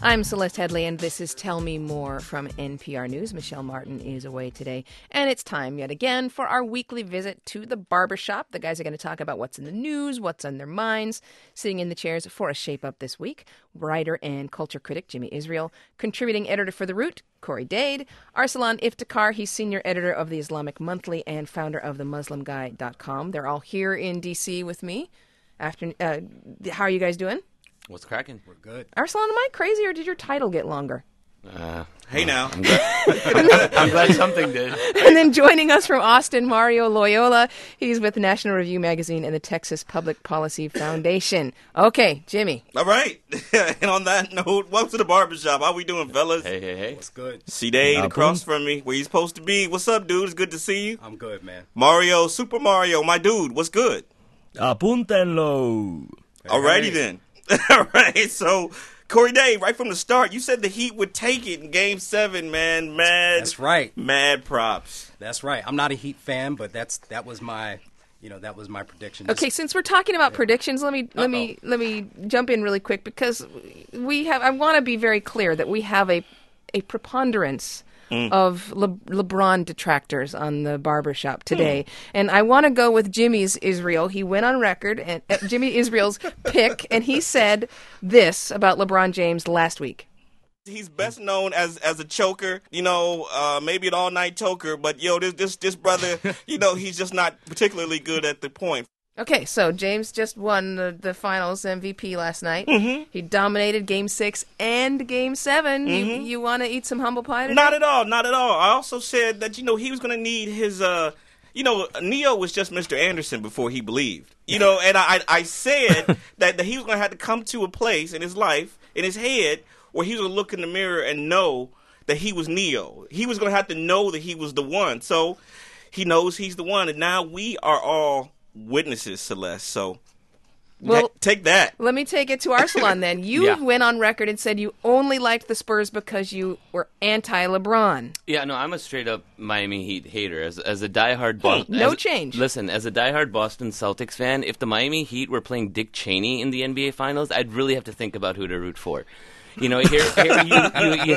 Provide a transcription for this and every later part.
I'm Celeste Headley, and this is Tell Me More from NPR News. Michelle Martin is away today, and it's time yet again for our weekly visit to the barbershop. The guys are going to talk about what's in the news, what's on their minds. Sitting in the chairs for a shape-up this week, writer and culture critic Jimmy Israel, contributing editor for The Root, Corey Dade, Arsalan Iftikhar, he's senior editor of the Islamic Monthly and founder of themuslimguy.com. They're all here in D.C. with me. How are you guys doing? What's cracking? We're good. Arsalan, am I crazy, or did your title get longer? Hey now. I'm glad something did. And then joining us from Austin, Mario Loyola. He's with National Review Magazine and the Texas Public Policy Foundation. Okay, Jimmy. All right. And on that note, welcome to the barbershop. How we doing, fellas? Hey. What's good? C-Dade across from me, where you supposed to be. What's up, dude? It's good to see you. I'm good, man. Mario, Super Mario, my dude. What's good? Apúntenlo. Alrighty then. All right, so Corey Dade, right from the start, you said the Heat would take it in Game 7, man. That's right. Mad props. That's right. I'm not a Heat fan, but that was my prediction. Okay, since we're talking about predictions, let me jump in really quick, because I want to be very clear that we have a preponderance of LeBron detractors on the barbershop today. And I want to go with Jimmy's Israel. He went on record, and Jimmy Israel's pick, and he said this about LeBron James last week. He's best known as a choker, maybe an all-night choker, but, this brother, he's just not particularly good at the point. Okay, so James just won the finals MVP last night. Mm-hmm. He dominated Game 6 and Game 7. Mm-hmm. You want to eat some humble pie today? Not at all. I also said that, he was going to need his, Neo was just Mr. Anderson before he believed. And I said that he was going to have to come to a place in his life, in his head, where he was going to look in the mirror and know that he was Neo. He was going to have to know that he was the one. So he knows he's the one, and now we are all witnesses, Celeste. So take that. Let me take it to Arsalan then. You went on record and said you only liked the Spurs because you were anti-LeBron. Yeah, no, I'm a straight-up Miami Heat hater. As a diehard change. Listen, as a diehard Boston Celtics fan, if the Miami Heat were playing Dick Cheney in the NBA Finals, I'd really have to think about who to root for. Here you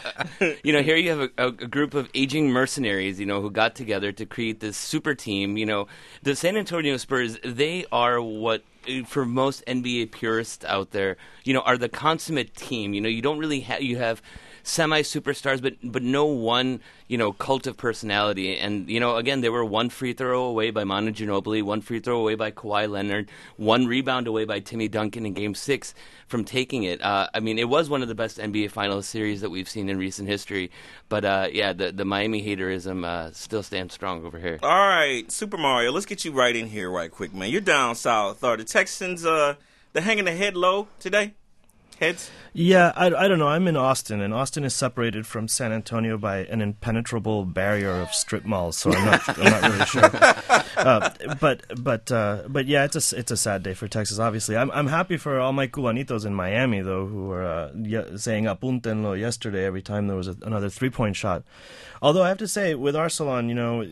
have a group of aging mercenaries, who got together to create this super team. The San Antonio Spurs, they are what, for most NBA purists out there, are the consummate team. You don't really you have semi-superstars, but no one, cult of personality. And, again, they were one free throw away by Manu Ginobili, one free throw away by Kawhi Leonard, one rebound away by Timmy Duncan in Game 6 from taking it. It was one of the best NBA Finals series that we've seen in recent history. But, the Miami haterism still stands strong over here. All right, Super Mario, let's get you right in here right quick, man. You're down south. Are the Texans, they're hanging their head low today? Heads? Yeah, I don't know. I'm in Austin, and Austin is separated from San Antonio by an impenetrable barrier of strip malls, so I'm not really sure. But yeah, it's a sad day for Texas. Obviously, I'm happy for all my cubanitos in Miami, though, who were saying "apúntenlo" yesterday every time there was another 3-point shot. Although I have to say, with Arsalan,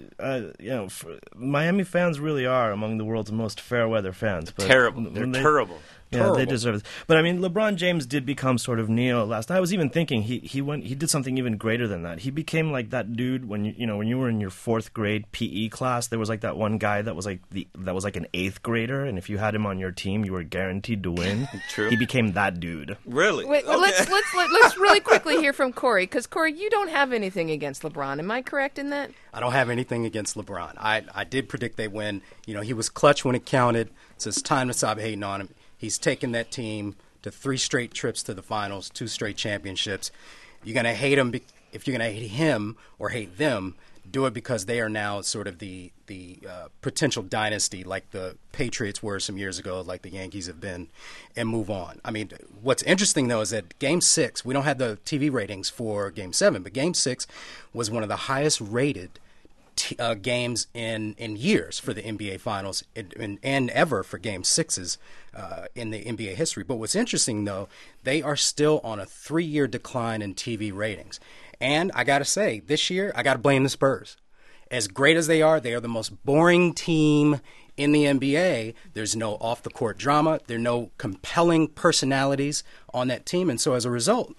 Miami fans really are among the world's most fair weather fans. But terrible. They're terrible. Yeah, they deserve it. But LeBron James did become sort of Neo last night. I was even thinking he did something even greater than that. He became like that dude when you were in your 4th grade PE class. There was like that one guy that was like an 8th grader, and if you had him on your team, you were guaranteed to win. True. He became that dude. Really? Wait, okay. let's really quickly hear from Corey, because Corey, you don't have anything against LeBron. Am I correct in that? I don't have anything against LeBron. I did predict they win. He was clutch when it counted, so it's time to stop hating on him. He's taken that team to 3 straight trips to the finals, 2 straight championships. You're going to hate him. If you're going to hate him or hate them, do it because they are now sort of the potential dynasty like the Patriots were some years ago, like the Yankees have been, and move on. What's interesting, though, is that Game 6, we don't have the TV ratings for Game 7, but Game 6 was one of the highest rated games in years for the NBA Finals and ever for Game 6s in the NBA history. But what's interesting, though, they are still on a 3-year decline in TV ratings. And I got to say, this year, I got to blame the Spurs. As great as they are the most boring team in the NBA. There's no off-the-court drama. There are no compelling personalities on that team. And so as a result,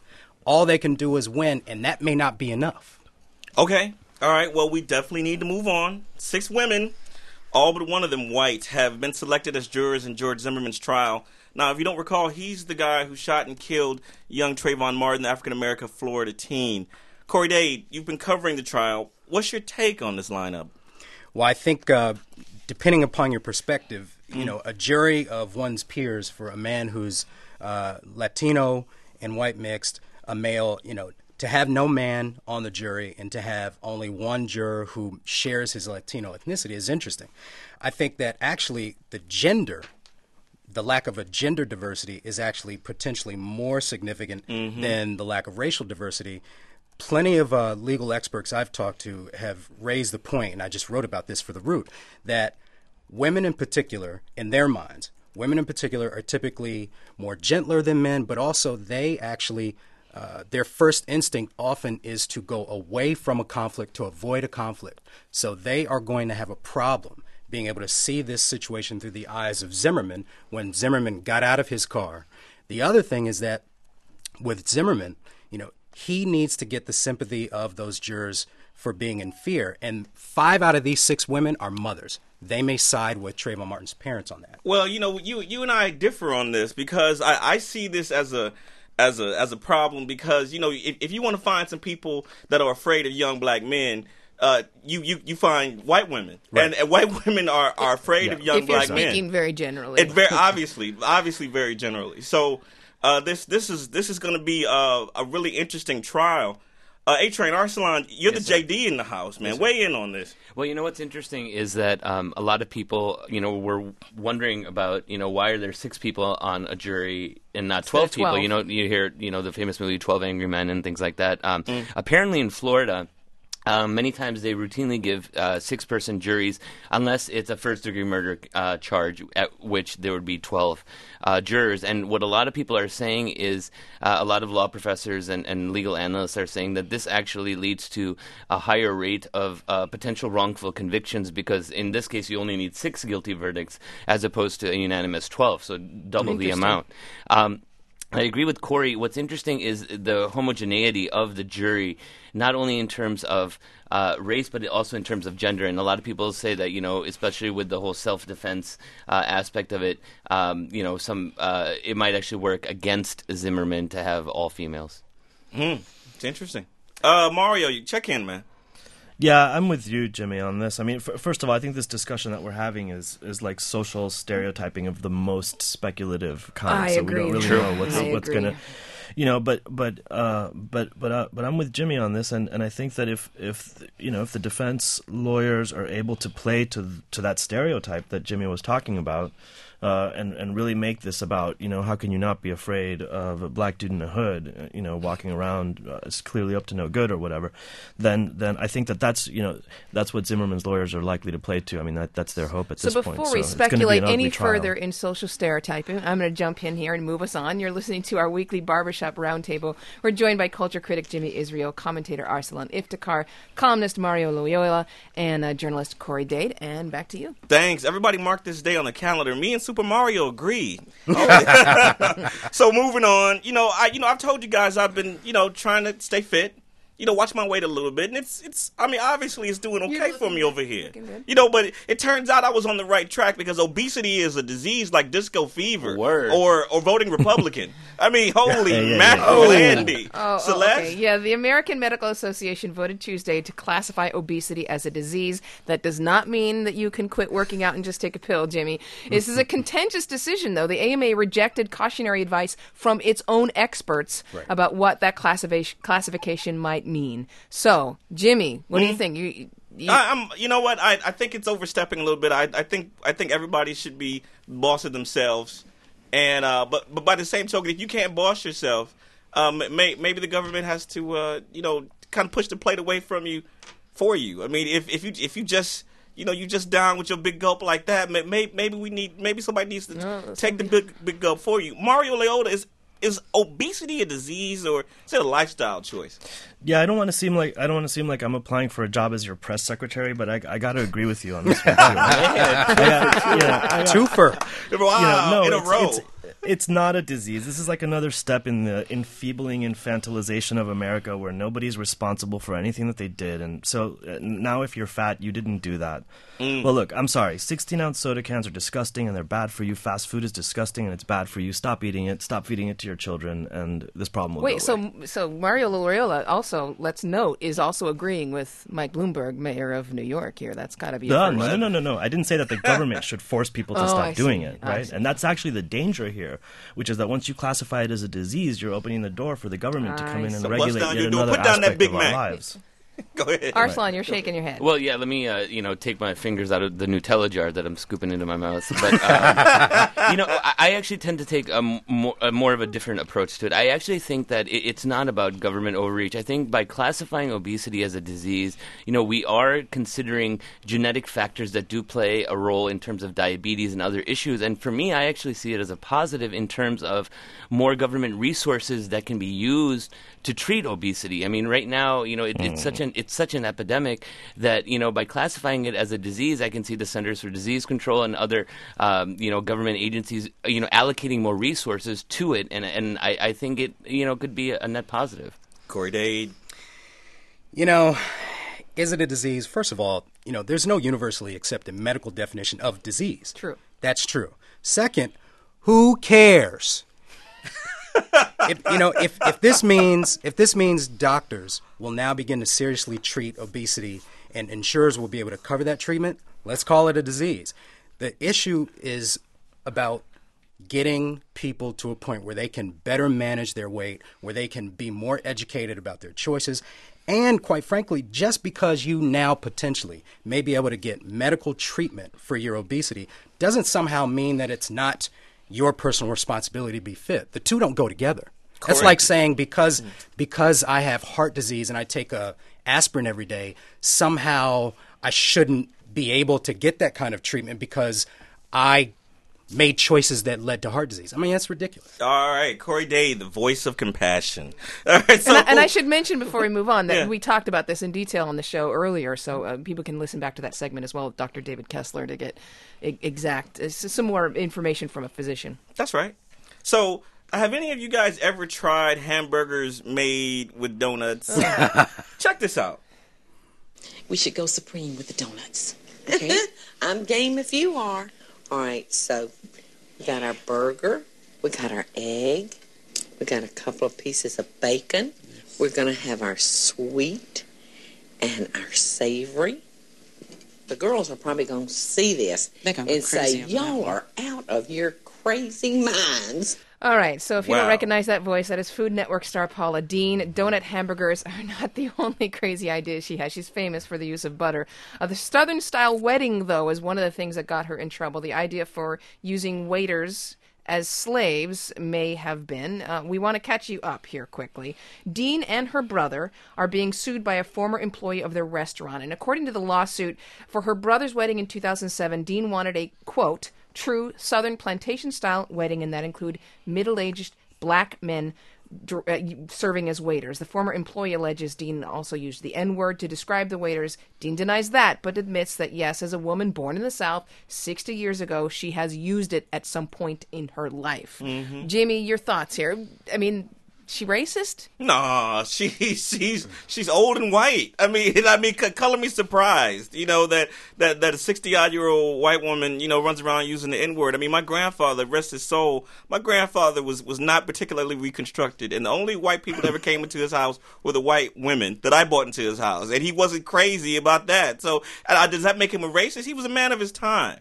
all they can do is win, and that may not be enough. Okay. All right. Well, we definitely need to move on. 6 women, all but one of them white, have been selected as jurors in George Zimmerman's trial. Now, if you don't recall, he's the guy who shot and killed young Trayvon Martin, the African-American Florida teen. Corey Dade, you've been covering the trial. What's your take on this lineup? Well, I think depending upon your perspective, a jury of one's peers for a man who's Latino and white mixed, a male, to have no man on the jury and to have only one juror who shares his Latino ethnicity is interesting. I think that actually the lack of a gender diversity is actually potentially more significant than the lack of racial diversity. Plenty of legal experts I've talked to have raised the point, and I just wrote about this for The Root, that women in particular, in their minds, women in particular are typically more gentler than men, but also they actually, their first instinct often is to go away from a conflict, to avoid a conflict. So they are going to have a problem being able to see this situation through the eyes of Zimmerman when Zimmerman got out of his car. The other thing is that with Zimmerman, he needs to get the sympathy of those jurors for being in fear. And 5 out of these 6 women are mothers. They may side with Trayvon Martin's parents on that. Well, you and I differ on this because I see this as a problem because, if you want to find some people that are afraid of young black men, you find white women, right. and white women are afraid of young black men. If you're speaking very generally, obviously very generally. So this is going to be a really interesting trial. A-Train, Arsalan, you're the JD in the house, man. Weigh in on this. Well, what's interesting is that a lot of people, were wondering about, why are there 6 people on a jury and not 12 people? You hear, the famous movie 12 Angry Men and things like that. Apparently in Florida, many times they routinely give 6-person juries unless it's a first-degree murder charge, at which there would be 12 jurors. And what a lot of people are saying is a lot of law professors and legal analysts are saying that this actually leads to a higher rate of potential wrongful convictions because in this case you only need 6 guilty verdicts as opposed to a unanimous 12, so double the amount. I agree with Corey. What's interesting is the homogeneity of the jury, not only in terms of race, but also in terms of gender. And a lot of people say that, especially with the whole self-defense aspect of it, it might actually work against Zimmerman to have all females. It's interesting. Mario, you check in, man. Yeah, I'm with you, Jimmy, on this. I mean, first of all, I think this discussion that we're having is like social stereotyping of the most speculative kind. I agree. We don't really know what's going to, but I'm with Jimmy on this, and I think that if the defense lawyers are able to play to that stereotype that Jimmy was talking about, and really make this about, how can you not be afraid of a black dude in a hood, walking around it's clearly up to no good or whatever, then I think that's what Zimmerman's lawyers are likely to play to. I mean, that's their hope at this point. So before we speculate any further in social stereotyping, I'm going to jump in here and move us on. You're listening to our weekly Barbershop Roundtable. We're joined by culture critic Jimmy Israel, commentator Arsalan Iftikhar, columnist Mario Loyola, and journalist Corey Dade. And back to you. Thanks. Everybody mark this day on the calendar. Me and Super Mario agreed. So moving on, I've told you guys I've been, trying to stay fit. Watch my weight a little bit, and it's. I mean, obviously, it's doing okay for me over here. But it turns out I was on the right track because obesity is a disease like disco fever or voting Republican. I mean, holy mackerel, Andy. Celeste? Okay. Yeah, the American Medical Association voted Tuesday to classify obesity as a disease. That does not mean that you can quit working out and just take a pill, Jimmy. This is a contentious decision, though. The AMA rejected cautionary advice from its own experts about what that classification might mean. So, Jimmy, what do you think? You know what? I think it's overstepping a little bit. I think everybody should be boss of themselves. And but by the same token, if you can't boss yourself, maybe the government has to kind of push the plate away from you for you. I mean, if you just you just down with your big gulp like that, maybe somebody needs to take the big gulp for you. Mario Loyola, is obesity a disease or is it a lifestyle choice? Yeah, I don't want to seem like I'm applying for a job as your press secretary, but I got to agree with you on this one too. Twofer. Wow, in a row. It's not a disease. This is like another step in the enfeebling infantilization of America where nobody's responsible for anything that they did. And so now if you're fat, you didn't do that. Well, look, I'm sorry. 16-ounce soda cans are disgusting and they're bad for you. Fast food is disgusting and it's bad for you. Stop eating it. Stop feeding it to your children, and this problem will go away. So Mario Loyola also, let's note, is also agreeing with Mike Bloomberg, mayor of New York here. That's got to be No. I didn't say that the government should force people to stop doing it, I right? see. And that's actually the danger here, which is that once you classify it as a disease, you're opening the door for the government to come in and So bust regulate down yet your door. another Put down that aspect Big of our Mac. lives. Go ahead. Arslan, you're shaking your head. Well, yeah, let me, take my fingers out of the Nutella jar that I'm scooping into my mouth. But, I actually tend to take a more of a different approach to it. I actually think that it's not about government overreach. I think by classifying obesity as a disease, we are considering genetic factors that do play a role in terms of diabetes and other issues. And for me, I actually see it as a positive in terms of more government resources that can be used to treat obesity. I mean, right now, it's such an epidemic that, by classifying it as a disease, I can see the Centers for Disease Control and other, government agencies, allocating more resources to it. And I think it, could be a net positive. Corey Dade. Is it a disease? First of all, there's no universally accepted medical definition of disease. True. That's true. Second, who cares? If this means doctors will now begin to seriously treat obesity and insurers will be able to cover that treatment, let's call it a disease. The issue is about getting people to a point where they can better manage their weight, where they can be more educated about their choices, and quite frankly, just because you now potentially may be able to get medical treatment for your obesity doesn't somehow mean that it's not your personal responsibility to be fit. The two don't go together. Correct. That's like saying because I have heart disease and I take a aspirin every day, somehow I shouldn't be able to get that kind of treatment because I made choices that led to heart disease. I mean, that's ridiculous. All right, Corey Dade, the voice of compassion. All right, so And I should mention before we move on that we talked about this in detail on the show earlier, so people can listen back to that segment as well with Dr. David Kessler to get some more information from a physician. That's right. So, have any of you guys ever tried hamburgers made with donuts? Check this out. We should go supreme with the donuts. Okay? I'm game if you are. All right, so we got our burger, we got our egg, we got a couple of pieces of bacon. We're going to have our sweet and our savory. The girls are probably going to see this and say, y'all are out of your crazy minds. All right, so if you don't Wow. recognize that voice, that is Food Network star Paula Deen. Donut hamburgers are not the only crazy idea she has. She's famous for the use of butter. The Southern-style wedding, though, is one of the things that got her in trouble. The idea for using waiters as slaves may have been. We want to catch you up here quickly. Deen and her brother are being sued by a former employee of their restaurant. And according to the lawsuit, for her brother's wedding in 2007, Deen wanted a, quote, true Southern plantation-style wedding, and that include middle-aged black men serving as waiters. The former employee alleges Deen also used the N-word to describe the waiters. Deen denies that, but admits that, yes, as a woman born in the South 60 years ago, she has used it at some point in her life. Mm-hmm. Jamie, your thoughts here? I mean, she racist? Nah, she's old and white. I mean, color me surprised. That a 60-odd-year-old white woman, runs around using the N-word. I mean, my grandfather, rest his soul, my grandfather was not particularly reconstructed, and the only white people that ever came into his house were the white women that I brought into his house, and he wasn't crazy about that. So, does that make him a racist? He was a man of his time.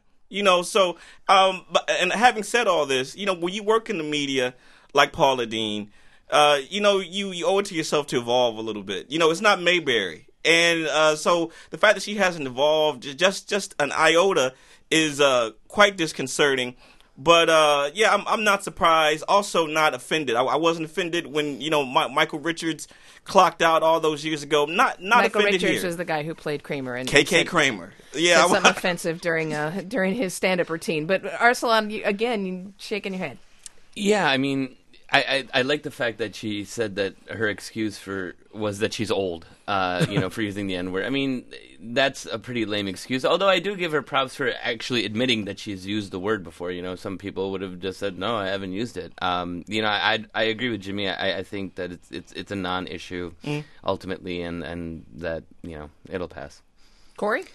And having said all this, when you work in the media like Paula Deen, you owe it to yourself to evolve a little bit. It's not Mayberry. And so the fact that she hasn't evolved just an iota is quite disconcerting. But, I'm not surprised. Also not offended. I wasn't offended when, Michael Richards clocked out all those years ago. Not Michael offended Richards here. was the guy who played Kramer. And KK said- Kramer. said Yeah. something offensive during his stand-up routine. But Arsalan, you shaking your head. Yeah, I mean, I like the fact that she said that her excuse was that she's old, for using the N-word. I mean, that's a pretty lame excuse, although I do give her props for actually admitting that she's used the word before. Some people would have just said, no, I haven't used it. I agree with Jimmy. I think that it's a non-issue ultimately, and that, it'll pass. Corey?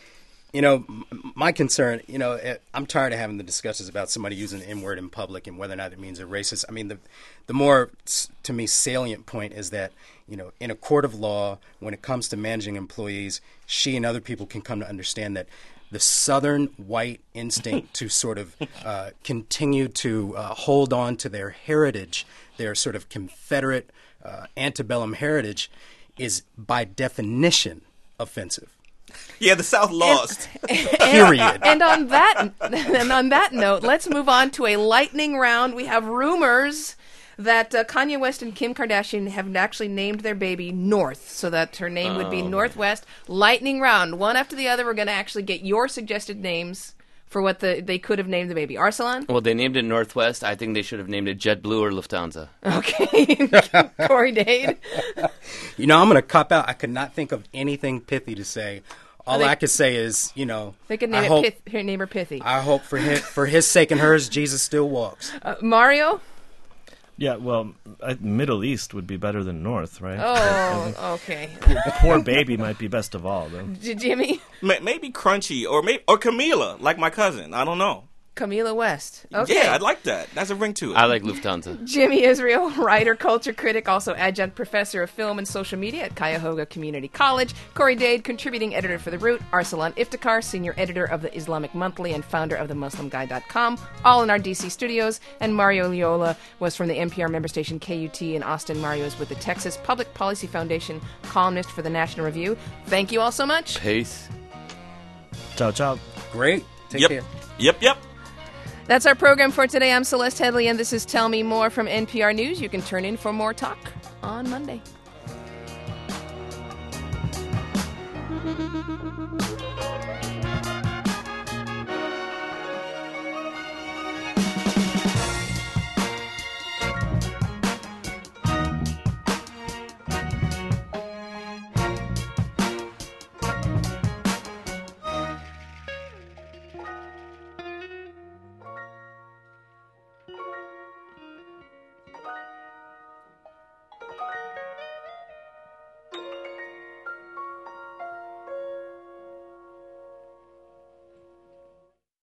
My concern, I'm tired of having the discussions about somebody using the N-word in public and whether or not it means they're racist. I mean, the more, to me, salient point is that, in a court of law, when it comes to managing employees, she and other people can come to understand that the Southern white instinct to sort of continue to hold on to their heritage, their sort of Confederate antebellum heritage, is by definition offensive. Yeah, the South lost. Period. And on that note, let's move on to a lightning round. We have rumors that Kanye West and Kim Kardashian have actually named their baby North, so that her name would be Northwest. Lightning round, one after the other. We're going to actually get your suggested names for what they could have named the baby. Arsalan? Well, they named it Northwest. I think they should have named it JetBlue or Lufthansa. Okay. Corey Dade? I'm going to cop out. I could not think of anything pithy to say. All I could say is, they could name her Pithy. I hope for his sake and hers, Jesus still walks. Mario? Yeah, well, Middle East would be better than North, right? Oh, okay. Poor baby might be best of all, though. Jimmy? Maybe Crunchy or Camila, like my cousin. I don't know. Camila West. Okay. Yeah, I'd like that. That's a ring to it. I like Lufthansa. Jimmy Israel, writer, culture critic, also adjunct professor of film and social media at Cuyahoga Community College. Corey Dade, contributing editor for The Root. Arsalan Iftikhar, senior editor of the Islamic Monthly and founder of themuslimguy.com, all in our DC studios. And Mario Leola was from the NPR member station KUT in Austin. Mario is with the Texas Public Policy Foundation, columnist for the National Review. Thank you all so much. Peace. Ciao, ciao. Great. Take care. Yep. That's our program for today. I'm Celeste Headley, and this is Tell Me More from NPR News. You can turn in for more talk on Monday.